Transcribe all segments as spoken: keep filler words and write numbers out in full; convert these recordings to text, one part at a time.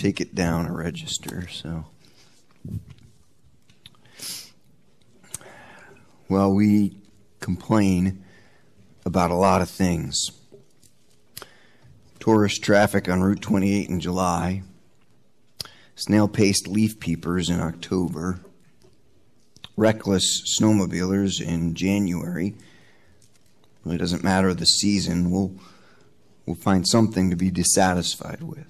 take it down a register, so. Well, we complain about a lot of things. Tourist traffic on Route twenty-eight in July. Snail-paced leaf peepers in October. Reckless snowmobilers in January. Really doesn't matter the season. We'll, we'll find something to be dissatisfied with.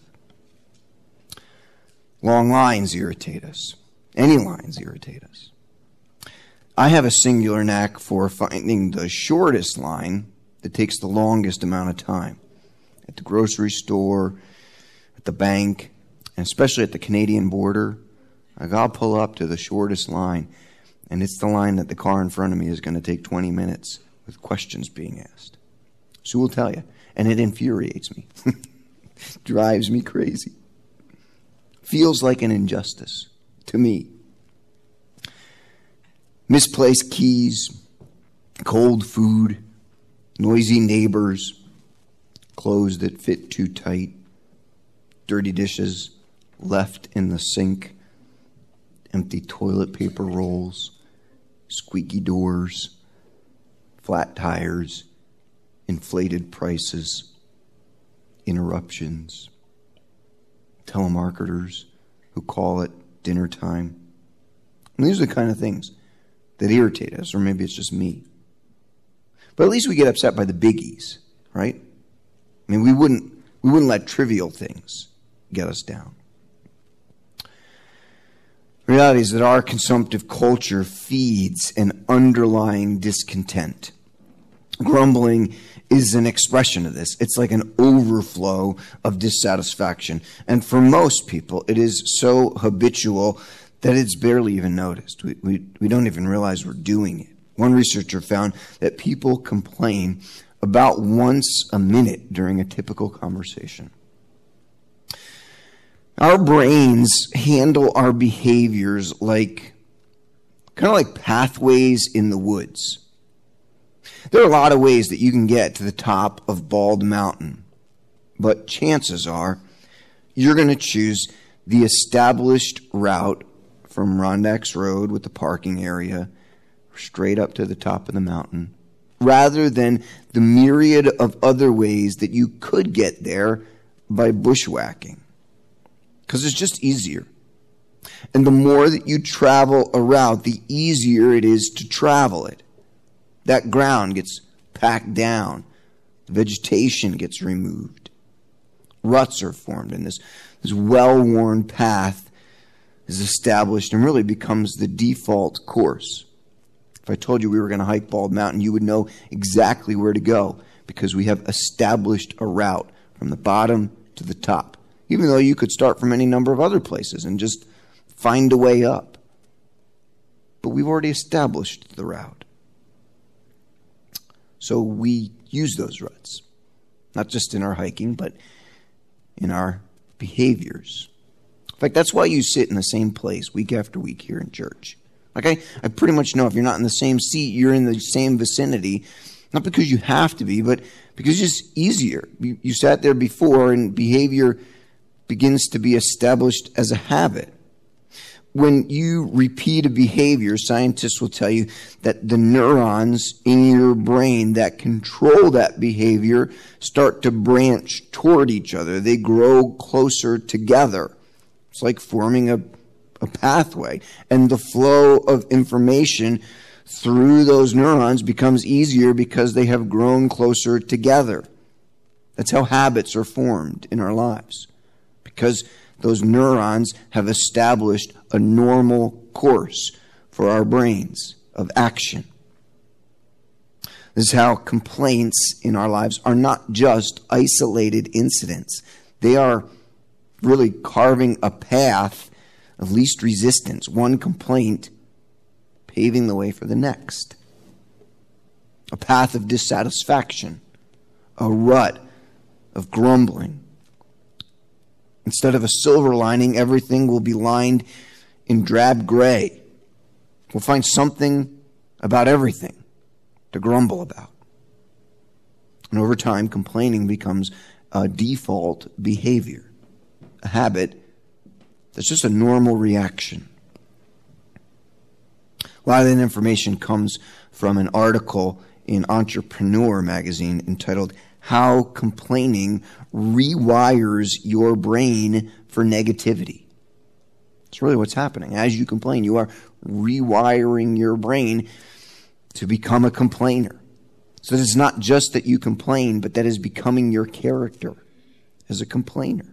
Long lines irritate us. Any lines irritate us. I have a singular knack for finding the shortest line that takes the longest amount of time. At the grocery store, at the bank, and especially at the Canadian border, I'll pull up to the shortest line, and it's the line that the car in front of me is going to take twenty minutes with questions being asked. So we'll tell you, and it infuriates me. Drives me crazy. Feels like an injustice to me. Misplaced keys, cold food, noisy neighbors, clothes that fit too tight, dirty dishes left in the sink, empty toilet paper rolls, squeaky doors, flat tires, inflated prices, interruptions, telemarketers who call at dinner time. And these are the kind of things that irritate us, or maybe it's just me. But at least we get upset by the biggies, right? I mean, we wouldn't we wouldn't let trivial things get us down. The reality is that our consumptive culture feeds an underlying discontent. Grumbling is an expression of this. It's like an overflow of dissatisfaction. And for most people, it is so habitual that it's barely even noticed. We, we, we don't even realize we're doing it. One researcher found that people complain about once a minute during a typical conversation. Our brains handle our behaviors like, kind of like pathways in the woods. There are a lot of ways that you can get to the top of Bald Mountain, but chances are you're going to choose the established route from Rondax Road with the parking area straight up to the top of the mountain, rather than the myriad of other ways that you could get there by bushwhacking. Because it's just easier. And the more that you travel a route, the easier it is to travel it. That ground gets packed down. The vegetation gets removed. Ruts are formed, and this, this well-worn path is established and really becomes the default course. If I told you we were going to hike Bald Mountain, you would know exactly where to go because we have established a route from the bottom to the top, even though you could start from any number of other places and just find a way up. But we've already established the route. So we use those ruts, not just in our hiking, but in our behaviors. In fact, that's why you sit in the same place week after week here in church. Like I, I pretty much know if you're not in the same seat, you're in the same vicinity. Not because you have to be, but because it's just easier. You, you sat there before, and behavior begins to be established as a habit. When you repeat a behavior, scientists will tell you that the neurons in your brain that control that behavior start to branch toward each other. They grow closer together. It's like forming a, a pathway. And the flow of information through those neurons becomes easier because they have grown closer together. That's how habits are formed in our lives. Because those neurons have established a normal course for our brains of action. This is how complaints in our lives are not just isolated incidents. They are really carving a path of least resistance, one complaint paving the way for the next. A path of dissatisfaction, a rut of grumbling. Instead of a silver lining, everything will be lined in drab gray. We'll find something about everything to grumble about. And over time, complaining becomes a default behavior, a habit That's just a normal reaction. A lot of that information comes from an article in Entrepreneur magazine entitled How Complaining Rewires Your Brain for Negativity. It's really what's happening. As you complain, you are rewiring your brain to become a complainer. So it's not just that you complain, but that is becoming your character as a complainer.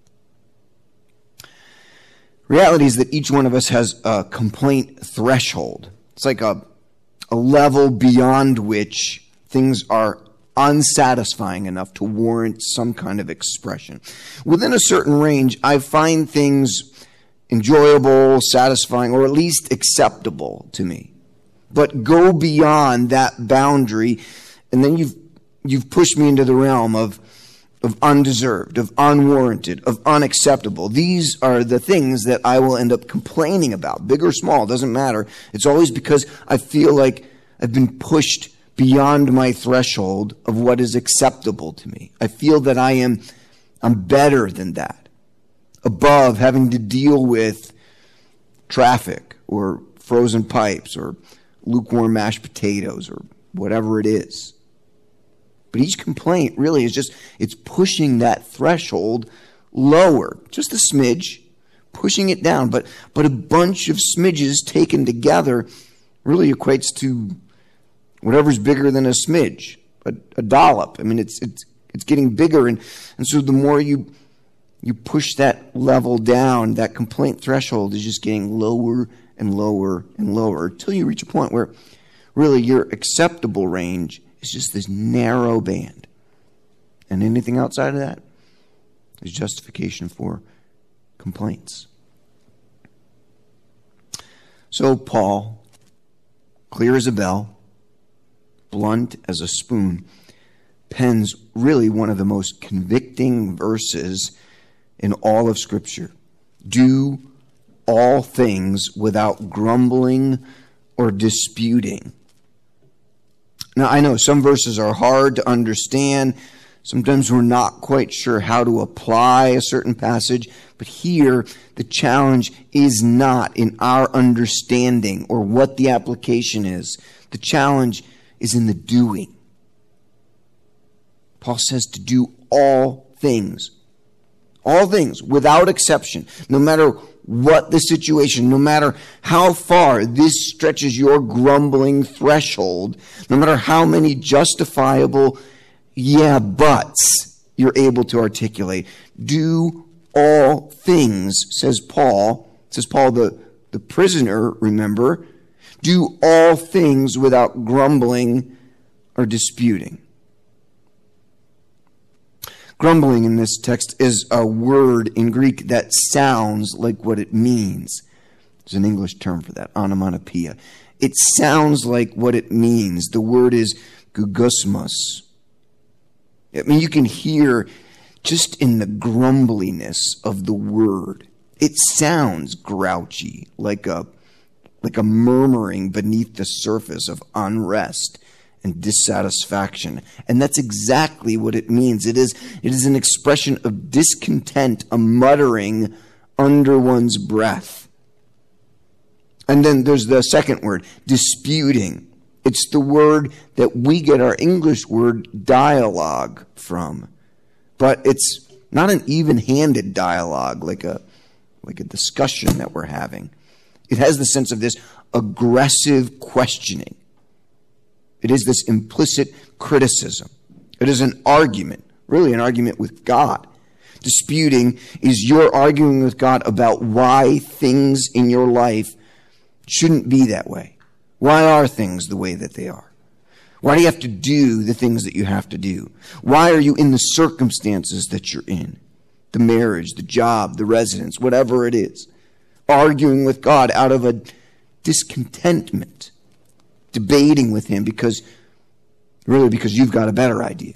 Reality is that each one of us has a complaint threshold. It's like a, a level beyond which things are unsatisfying enough to warrant some kind of expression. Within a certain range, I find things enjoyable, satisfying, or at least acceptable to me. But go beyond that boundary, and then you've you've pushed me into the realm of of undeserved, of unwarranted, of unacceptable. These are the things that I will end up complaining about, big or small, doesn't matter. It's always because I feel like I've been pushed beyond my threshold of what is acceptable to me. I feel that I am I'm better than that, above having to deal with traffic or frozen pipes or lukewarm mashed potatoes or whatever it is. But each complaint really is just, it's pushing that threshold lower, just a smidge, pushing it down. But but a bunch of smidges taken together really equates to whatever's bigger than a smidge, a, a dollop. I mean, it's it's it's getting bigger, and, and so the more you you push that level down, that complaint threshold is just getting lower and lower and lower until you reach a point where really your acceptable range is just this narrow band. And anything outside of that is justification for complaints. So Paul, clear as a bell, blunt as a spoon, pens really one of the most convicting verses in all of Scripture. Do all things without grumbling or disputing. Now, I know some verses are hard to understand. Sometimes we're not quite sure how to apply a certain passage. But here, the challenge is not in our understanding or what the application is. The challenge is in the doing. Paul says to do all things. All things, without exception. No matter what the situation, no matter how far this stretches your grumbling threshold, no matter how many justifiable yeah buts you're able to articulate, do all things, says Paul, says Paul the, the prisoner, remember, do all things without grumbling or disputing. Grumbling in this text is a word in Greek that sounds like what it means. There's an English term for that, onomatopoeia. It sounds like what it means. The word is gugusmos. I mean, you can hear just in the grumbliness of the word. It sounds grouchy, like a, like a murmuring beneath the surface of unrest and dissatisfaction. And that's exactly what it means. It is, it is an expression of discontent, a muttering under one's breath. And then there's the second word, disputing. It's the word that we get our English word dialogue from. But it's not an even-handed dialogue like a, like a discussion that we're having. It has the sense of this aggressive questioning. It is this implicit criticism. It is an argument, really an argument with God. Disputing is you're arguing with God about why things in your life shouldn't be that way. Why are things the way that they are? Why do you have to do the things that you have to do? Why are you in the circumstances that you're in? The marriage, the job, the residence, whatever it is. Arguing with God out of a discontentment. Debating with him because, really because you've got a better idea.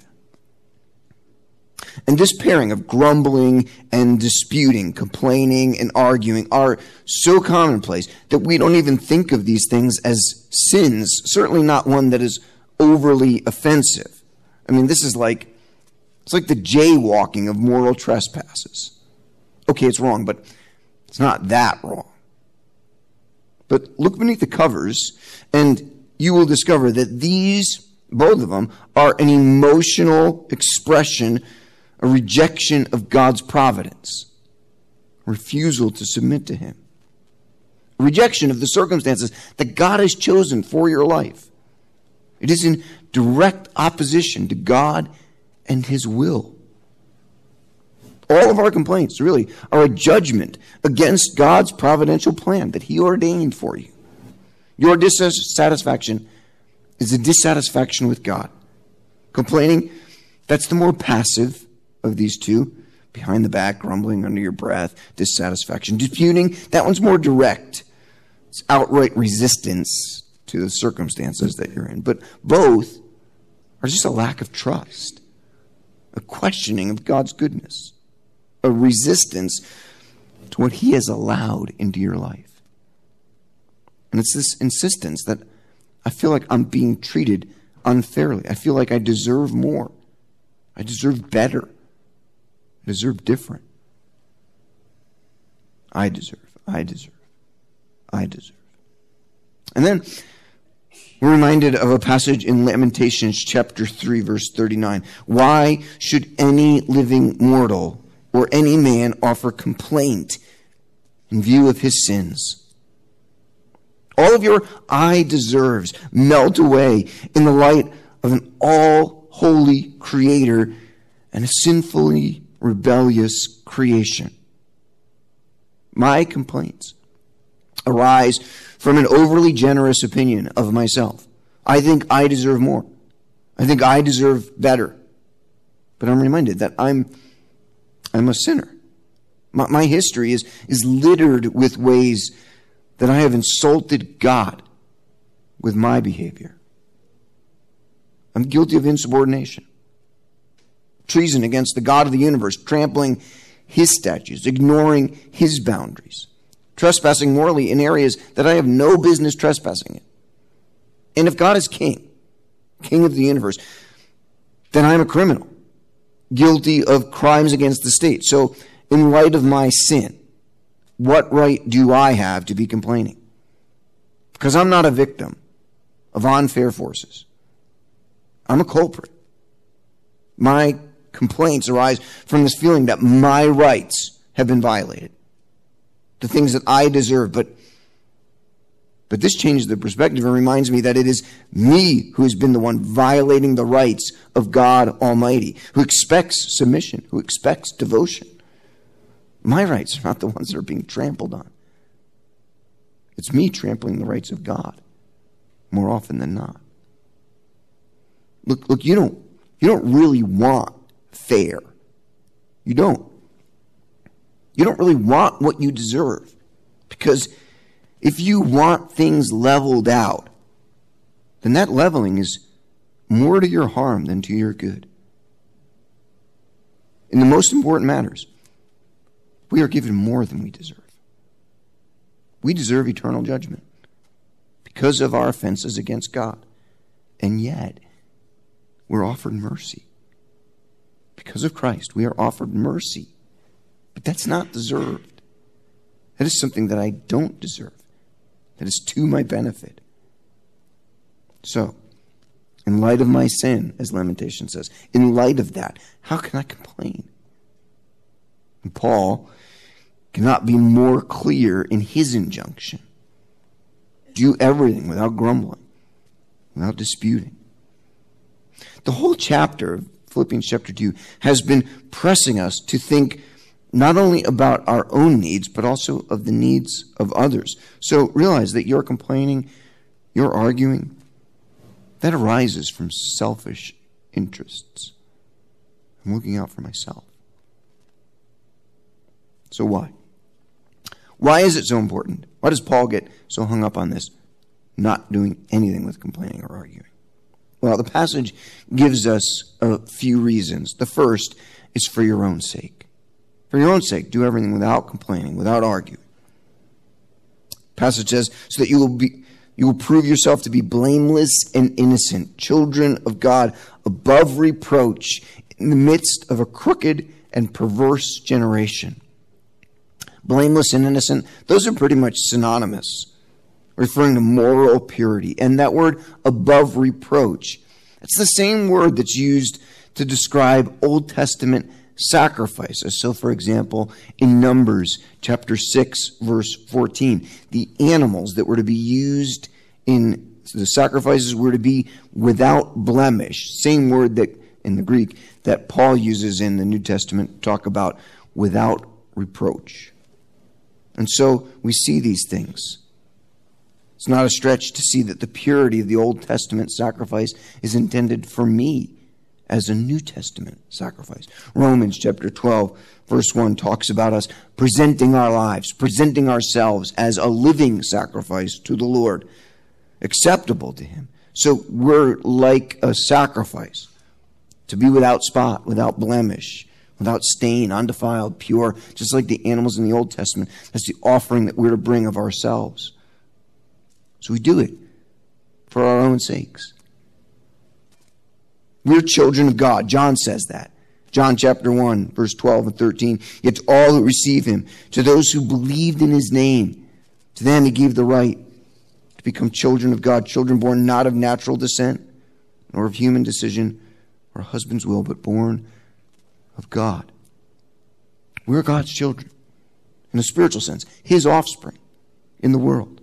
And this pairing of grumbling and disputing, complaining and arguing are so commonplace that we don't even think of these things as sins, certainly not one that is overly offensive. I mean, this is like, it's like the jaywalking of moral trespasses. Okay, it's wrong, but It's not that wrong. But look beneath the covers, and you will discover that these, both of them, are an emotional expression, a rejection of God's providence, a refusal to submit to him, a rejection of the circumstances that God has chosen for your life. It is in direct opposition to God and his will. All of our complaints, really, are a judgment against God's providential plan that he ordained for you. Your dissatisfaction is a dissatisfaction with God. Complaining, that's the more passive of these two. Behind the back, grumbling under your breath, dissatisfaction. Disputing, that one's more direct. It's outright resistance to the circumstances that you're in. But both are just a lack of trust, a questioning of God's goodness, a resistance to what he has allowed into your life. And it's this insistence that I feel like I'm being treated unfairly. I feel like I deserve more. I deserve better. I deserve different. I deserve. I deserve. I deserve. And then we're reminded of a passage in Lamentations chapter three, verse thirty-nine. Why should any living mortal or any man offer complaint in view of his sins? All of your I deserves melt away in the light of an all-holy creator and a sinfully rebellious creation. My complaints arise from an overly generous opinion of myself. I think I deserve more. I think I deserve better. But I'm reminded that I'm I'm a sinner. My, my history is, is littered with ways that I have insulted God with my behavior. I'm guilty of insubordination, treason against the God of the universe, trampling his statutes, ignoring his boundaries, trespassing morally in areas that I have no business trespassing in. And if God is king, king of the universe, then I'm a criminal, guilty of crimes against the state. So in light of my sin, what right do I have to be complaining? Because I'm not a victim of unfair forces. I'm a culprit. My complaints arise from this feeling that my rights have been violated. The things that I deserve. But, but this changes the perspective and reminds me that it is me who has been the one violating the rights of God Almighty, who expects submission, who expects devotion. My rights are not the ones that are being trampled on. It's me trampling the rights of God more often than not. Look, look, you don't, you don't really want fair. You don't. You don't really want what you deserve. Because if you want things leveled out, then that leveling is more to your harm than to your good. In the most important matters, we are given more than we deserve. We deserve eternal judgment because of our offenses against God. And yet, we're offered mercy. Because of Christ, we are offered mercy. But that's not deserved. That is something that I don't deserve. That is to my benefit. So, in light of my sin, as Lamentation says, in light of that, how can I complain? And Paul cannot be more clear in his injunction. Do everything without grumbling, without disputing. The whole chapter of Philippians chapter two has been pressing us to think not only about our own needs, but also of the needs of others. So realize that you're complaining, you're arguing, that arises from selfish interests. I'm looking out for myself. So why? Why is it so important? Why does Paul get so hung up on this? Not doing anything with complaining or arguing. Well, the passage gives us a few reasons. The first is for your own sake. For your own sake, do everything without complaining, without arguing. The passage says, so that you will be, you will prove yourself to be blameless and innocent, children of God, above reproach, in the midst of a crooked and perverse generation. Blameless and innocent, those are pretty much synonymous, referring to moral purity. And that word above reproach, it's the same word that's used to describe Old Testament sacrifices. So, for example, in Numbers chapter six, verse fourteen, the animals that were to be used in the sacrifices were to be without blemish. Same word that in the Greek that Paul uses in the New Testament to talk about without reproach. And so we see these things. It's not a stretch to see that the purity of the Old Testament sacrifice is intended for me as a New Testament sacrifice. Romans chapter twelve, verse one talks about us presenting our lives, presenting ourselves as a living sacrifice to the Lord, acceptable to Him. So we're like a sacrifice, to be without spot, without blemish, without stain, undefiled, pure, just like the animals in the Old Testament. That's the offering that we're to bring of ourselves. So we do it for our own sakes. We're children of God. John says that. John chapter one, verse twelve and thirteen. Yet to all who receive Him, to those who believed in His name, to them He gave the right to become children of God, children born not of natural descent, nor of human decision, or a husband's will, but born of God. We're God's children, in a spiritual sense, His offspring in the world.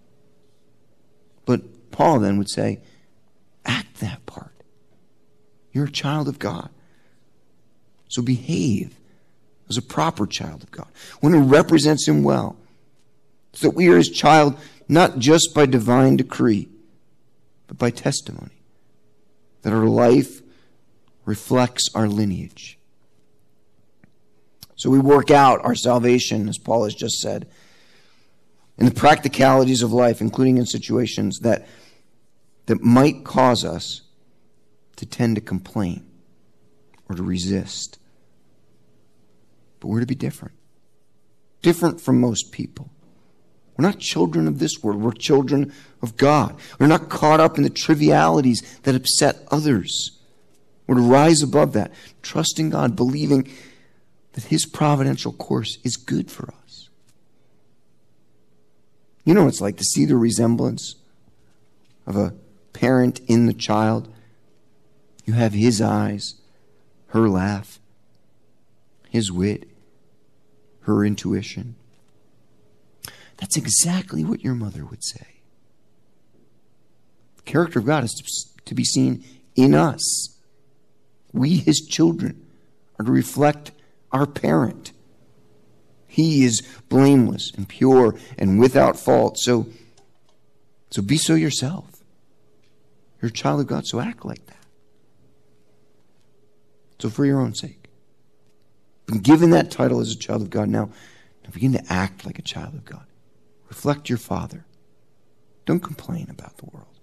But Paul then would say, act that part. You're a child of God. So behave as a proper child of God. One who represents Him well. So that we are His child not just by divine decree, but by testimony. That our life reflects our lineage. So we work out our salvation, as Paul has just said, in the practicalities of life, including in situations that, that might cause us to tend to complain or to resist. But we're to be different. Different from most people. We're not children of this world. We're children of God. We're not caught up in the trivialities that upset others. We're to rise above that, trusting God, believing that His providential course is good for us. You know what it's like to see the resemblance of a parent in the child. You have His eyes, her laugh, His wit, her intuition. That's exactly what your mother would say. The character of God is to be seen in us. We, His children, are to reflect our parent. He is blameless and pure and without fault. So, so be so yourself. You're a child of God, so act like that. So for your own sake, been given that title as a child of God, now, now begin to act like a child of God. Reflect your Father. Don't complain about the world.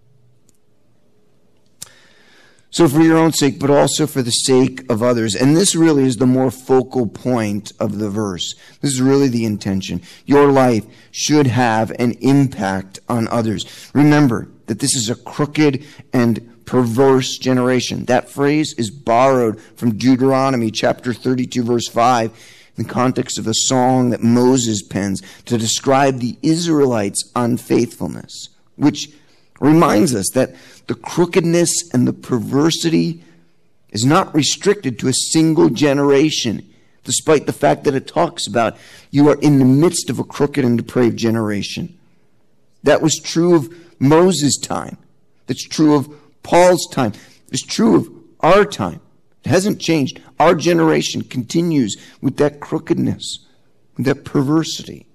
So for your own sake, but also for the sake of others. And this really is the more focal point of the verse. This is really the intention. Your life should have an impact on others. Remember that this is a crooked and perverse generation. That phrase is borrowed from Deuteronomy chapter thirty-two, verse five, in the context of a song that Moses pens to describe the Israelites' unfaithfulness, which reminds us that the crookedness and the perversity is not restricted to a single generation, despite the fact that it talks about you are in the midst of a crooked and depraved generation. That was true of Moses' time. That's true of Paul's time. It's true of our time. It hasn't changed. Our generation continues with that crookedness, with that perversity.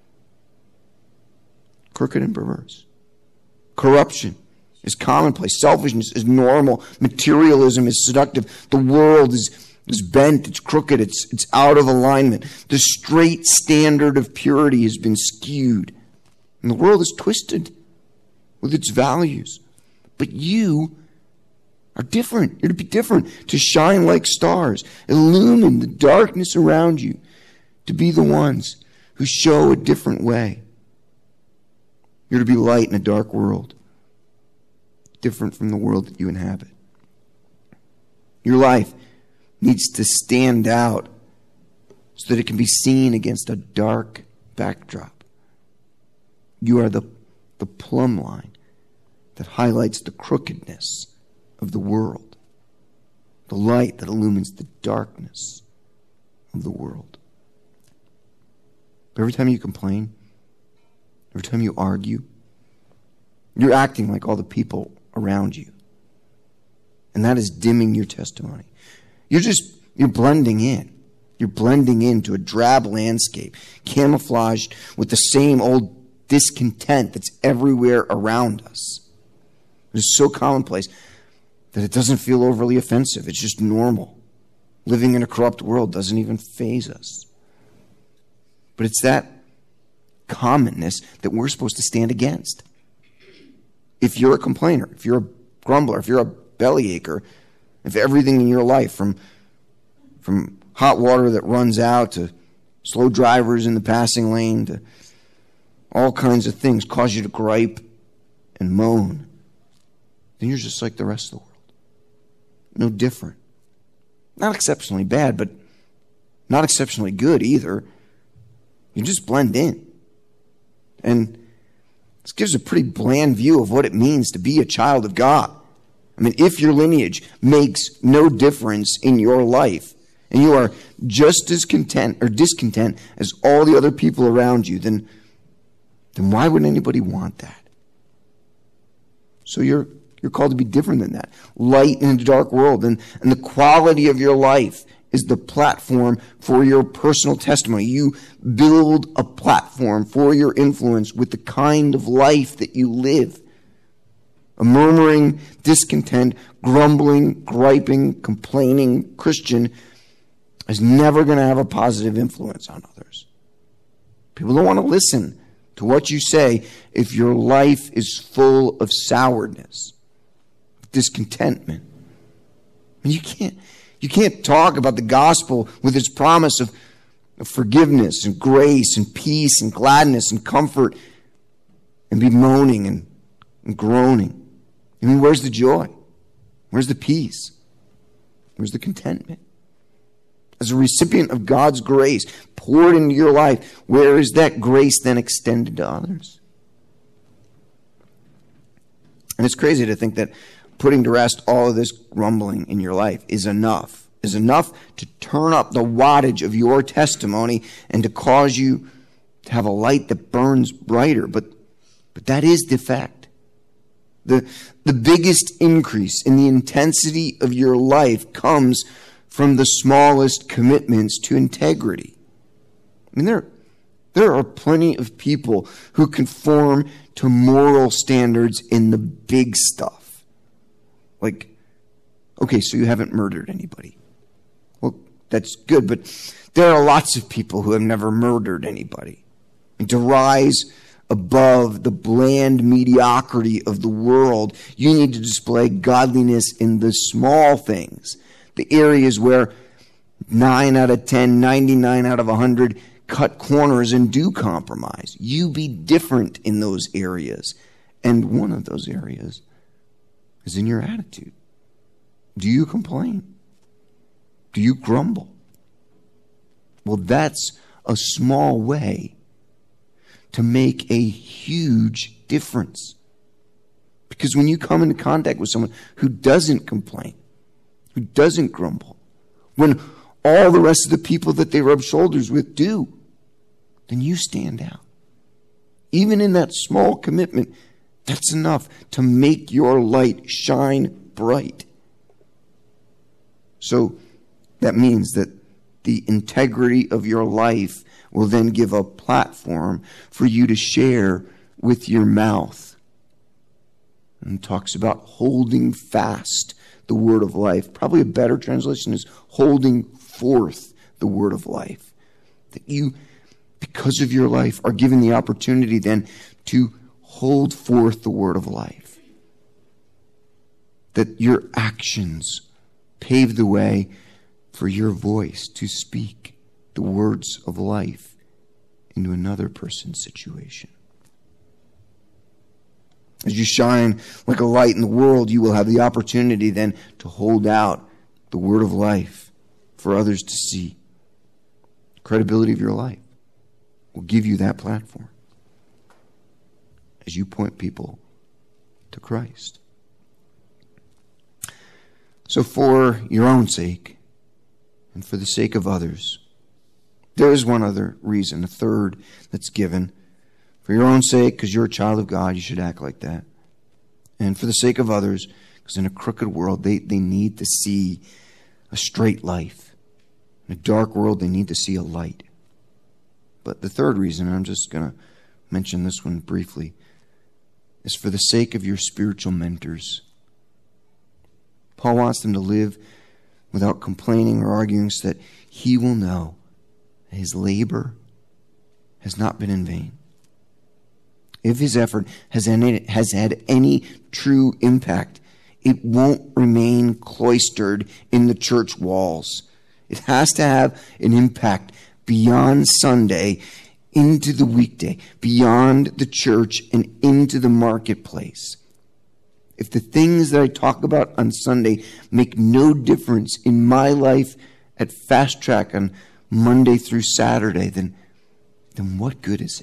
Crooked and perverse. Corruption is commonplace. Selfishness is normal. Materialism is seductive. The world is, is bent. It's crooked. It's, it's out of alignment. The straight standard of purity has been skewed. And the world is twisted with its values. But you are different. You're to be different. To shine like stars. Illumine the darkness around you. To be the ones who show a different way. You're to be light in a dark world. Different from the world that you inhabit. Your life needs to stand out so that it can be seen against a dark backdrop. You are the, the plumb line that highlights the crookedness of the world, the light that illumines the darkness of the world. But every time you complain, every time you argue, you're acting like all the people around you. And that is dimming your testimony. You're just, you're blending in. You're blending into a drab landscape, camouflaged with the same old discontent that's everywhere around us. It's so commonplace that it doesn't feel overly offensive. It's just normal. Living in a corrupt world doesn't even faze us. But it's that commonness that we're supposed to stand against. If you're a complainer, if you're a grumbler, if you're a bellyacre, if everything in your life, from from hot water that runs out to slow drivers in the passing lane to all kinds of things, cause you to gripe and moan, then you're just like the rest of the world. No different. Not exceptionally bad, but not exceptionally good either. You just blend in. And this gives a pretty bland view of what it means to be a child of God. I mean, if your lineage makes no difference in your life, and you are just as content or discontent as all the other people around you, then, then why would anybody want that? So you're you're called to be different than that. Light in a dark world. And, and the quality of your life is the platform for your personal testimony. You build a platform for your influence with the kind of life that you live. A murmuring, discontent, grumbling, griping, complaining Christian is never going to have a positive influence on others. People don't want to listen to what you say if your life is full of sourness, discontentment. I mean, you can't, you can't talk about the gospel with its promise of, of forgiveness and grace and peace and gladness and comfort and be moaning and, and groaning. I mean, where's the joy? Where's the peace? Where's the contentment? As a recipient of God's grace poured into your life, where is that grace then extended to others? And it's crazy to think that putting to rest all of this grumbling in your life is enough, is enough to turn up the wattage of your testimony and to cause you to have a light that burns brighter. But, but that is defect. The, the biggest increase in the intensity of your life comes from the smallest commitments to integrity. I mean, there, there are plenty of people who conform to moral standards in the big stuff. Like, okay, so you haven't murdered anybody. Well, that's good, but there are lots of people who have never murdered anybody. And to rise above the bland mediocrity of the world, you need to display godliness in the small things, the areas where nine out of ten, ninety-nine out of one hundred cut corners and do compromise. You be different in those areas. And one of those areas is in your attitude. Do you complain? Do you grumble? Well, that's a small way to make a huge difference. Because when you come into contact with someone who doesn't complain, who doesn't grumble, when all the rest of the people that they rub shoulders with do, then you stand out. Even in that small commitment, that's enough to make your light shine bright. So that means that the integrity of your life will then give a platform for you to share with your mouth. And it talks about holding fast the word of life. Probably a better translation is holding forth the word of life. That you, because of your life, are given the opportunity then to hold forth the word of life. That your actions pave the way for your voice to speak the words of life into another person's situation. As you shine like a light in the world, you will have the opportunity then to hold out the word of life for others to see. credibility of your life will give you that platform as you point people to Christ. So for your own sake and for the sake of others, there is one other reason, a third that's given. For your own sake, because you're a child of God, you should act like that. And for the sake of others, because in a crooked world, they, they need to see a straight life. In a dark world, they need to see a light. But the third reason, and I'm just going to mention this one briefly, is for the sake of your spiritual mentors. Paul wants them to live without complaining or arguing so that he will know that his labor has not been in vain. If his effort has any, has had any true impact, it won't remain cloistered in the church walls. It has to have an impact beyond Sunday into the weekday, beyond the church and into the marketplace. If the things that I talk about on Sunday make no difference in my life at Fast Track on Monday through Saturday, then, then what good is it?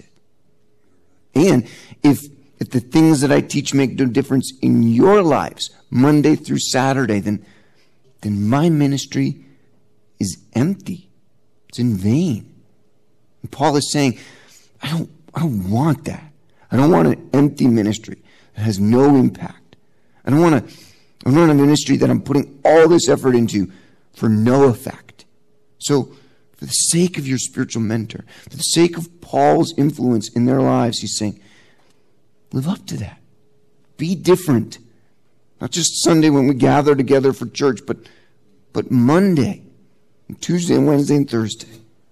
And if, if the things that I teach make no difference in your lives Monday through Saturday, then, then my ministry is empty. It's in vain. And Paul is saying, I don't, I don't want that. I don't want an empty ministry that has no impact. I don't want a, I don't want a ministry that I'm putting all this effort into for no effect. So, for the sake of your spiritual mentor, for the sake of Paul's influence in their lives, he's saying, live up to that. Be different. Not just Sunday when we gather together for church, but, but Monday, and Tuesday, and Wednesday, and Thursday.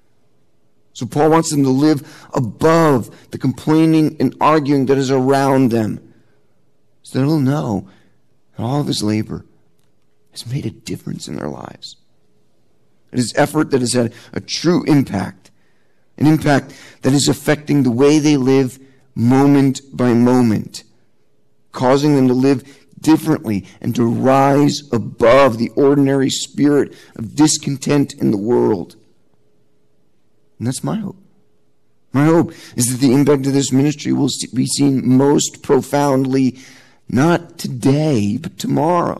So Paul wants them to live above the complaining and arguing that is around them, so that they'll know that all of his labor has made a difference in their lives. It is effort that has had a true impact, an impact that is affecting the way they live moment by moment, causing them to live differently and to rise above the ordinary spirit of discontent in the world. And that's my hope. My hope is that the impact of this ministry will be seen most profoundly, not today, but tomorrow.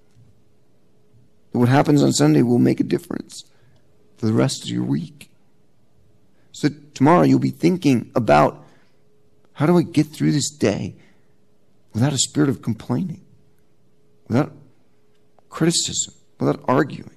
What happens on Sunday will make a difference for the rest of your week. So tomorrow you'll be thinking about, how do I get through this day without a spirit of complaining, without criticism, without arguing?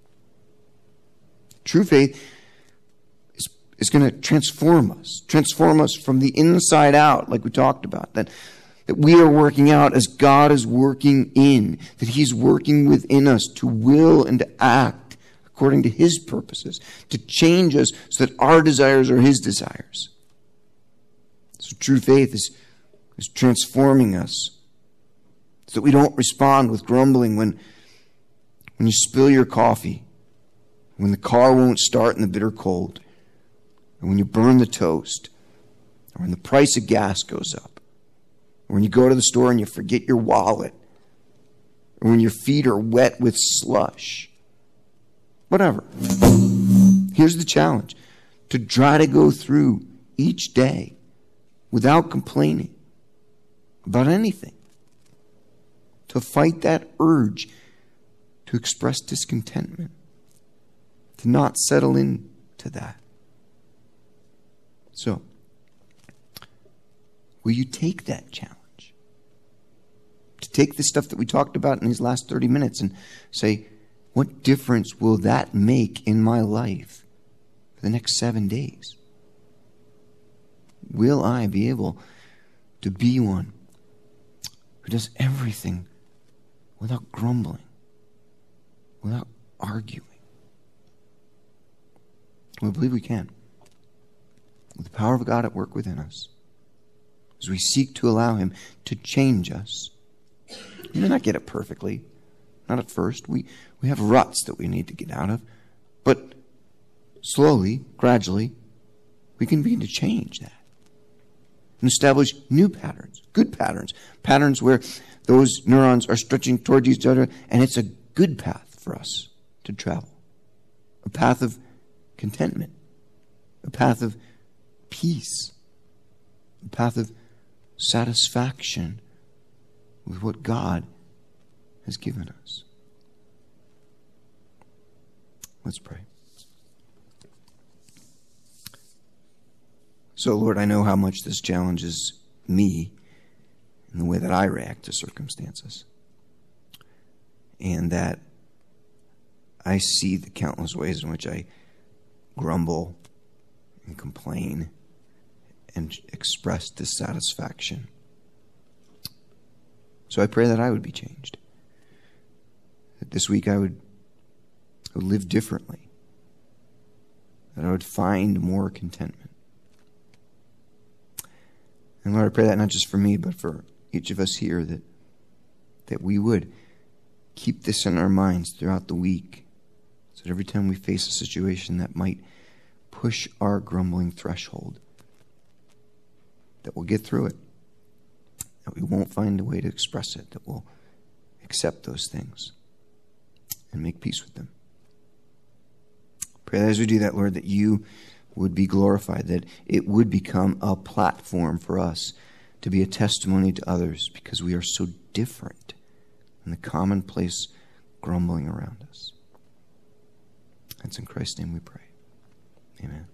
True faith is, is going to transform us, transform us from the inside out, like we talked about, that That we are working out as God is working in, that he's working within us to will and to act according to his purposes, to change us so that our desires are his desires. So true faith is, is transforming us so that we don't respond with grumbling when, when you spill your coffee, when the car won't start in the bitter cold, or when you burn the toast, or when the price of gas goes up. Or when you go to the store and you forget your wallet. Or when your feet are wet with slush. Whatever. Here's the challenge. To try to go through each day without complaining about anything. To fight that urge to express discontentment. To not settle in to that. So, will you take that challenge? To take the stuff that we talked about in these last thirty minutes and say, what difference will that make in my life for the next seven days? Will I be able to be one who does everything without grumbling, without arguing? We believe we can. With the power of God at work within us. As we seek to allow him to change us. We may not get it perfectly. Not at first. We, we have ruts that we need to get out of. But slowly, gradually, we can begin to change that. And establish new patterns. Good patterns. Patterns where those neurons are stretching towards each other. And it's a good path for us to travel. A path of contentment. a path of peace, a path of satisfaction with what God has given us. Let's pray. So, Lord, I know how much this challenges me in the way that I react to circumstances. And that I see the countless ways in which I grumble and complain and express dissatisfaction. So I pray that I would be changed. That this week I would, I would live differently. That I would find more contentment. And Lord, I pray that not just for me, but for each of us here, that that we would keep this in our minds throughout the week, so that every time we face a situation that might push our grumbling threshold, that we'll get through it, that we won't find a way to express it, that we'll accept those things and make peace with them. Pray that as we do that, Lord, that you would be glorified, that it would become a platform for us to be a testimony to others, because we are so different than the commonplace grumbling around us. It's in Christ's name we pray. Amen.